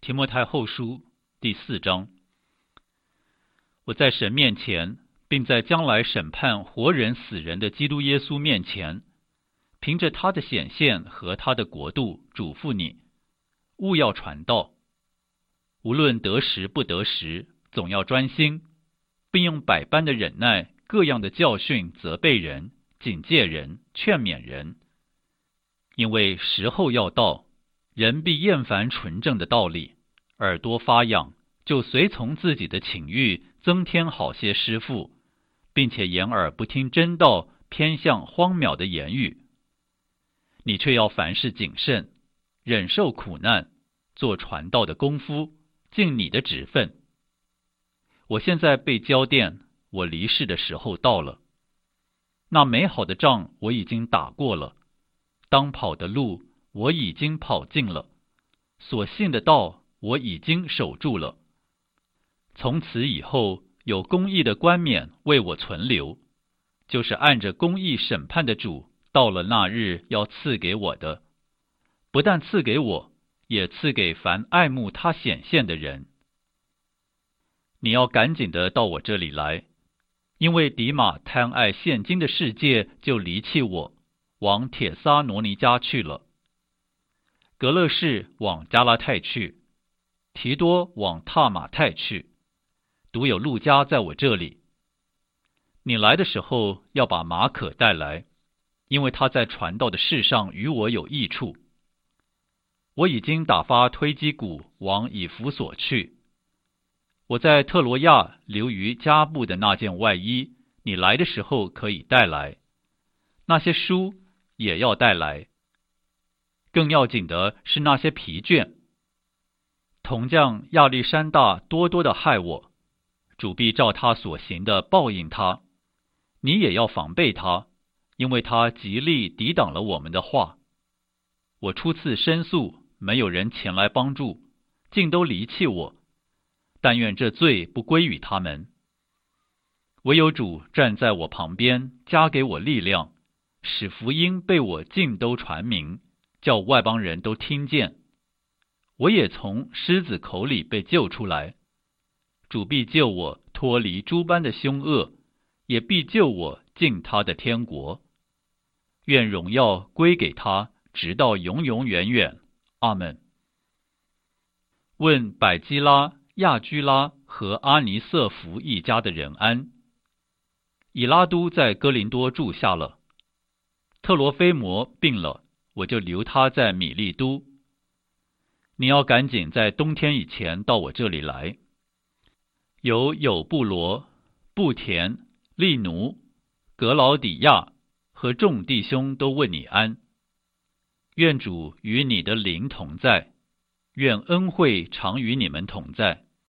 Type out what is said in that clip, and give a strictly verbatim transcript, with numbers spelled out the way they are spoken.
提摩太后书第四章。我在神面前，并在将来审判活人死人的基督耶稣面前，凭着他的显现和他的国度，嘱咐你，务要传道，无论得时不得时，总要专心，并用百般的忍耐，各样的教训责备人，警戒人，劝勉人。因为时候要到，人必厌烦纯正的道理，耳朵发痒，就随从自己的情欲，增添好些师傅，并且掩耳不听真道，偏向荒渺的言语。你却要凡事谨慎，忍受苦难，做传道的功夫，尽你的职分。我现在被交奠，我离世的时候到了。那美好的仗我已经打过了，当跑的路我已经跑尽了，所信的道我已经守住了。从此以后，有公义的冠冕为我存留，就是按着公义审判的主，到了那日要赐给我的，不但赐给我，也赐给凡爱慕他显现的人。你要赶紧的到我这里来，因为迪马贪爱现今的世界，就离弃我，往帖撒罗尼迦去了。格勒士往加拉太去，提多往塔马太去，独有路加在我这里。你来的时候要把马可带来，因为他在传道的事上与我有益处。我已经打发推基古往以弗所去。我在特罗亚留于加布的那件外衣，你来的时候可以带来。那些书也要带来。更要紧的是那些皮卷。铜匠亚历山大多多的害我，主必照他所行的报应他。你也要防备他，因为他极力抵挡了我们的话。我初次申诉，没有人前来帮助，竟都离弃我。但愿这罪不归于他们。唯有主站在我旁边，加给我力量，使福音被我尽都传明，叫外邦人都听见。我也从狮子口里被救出来。主必救我脱离诸般的凶恶，也必救我进他的天国。愿荣耀归给他，直到永永远远。阿们。问百基拉、亚居拉和阿尼瑟弗一家的人安。以拉都在哥林多住下了。特罗菲摩病了，我就留他在米利都。你要赶紧在冬天以前到我这里来。有有布罗、布田、利奴、格劳底亚和众弟兄都问你安。愿主与你的灵同在，愿恩惠常与你们同在。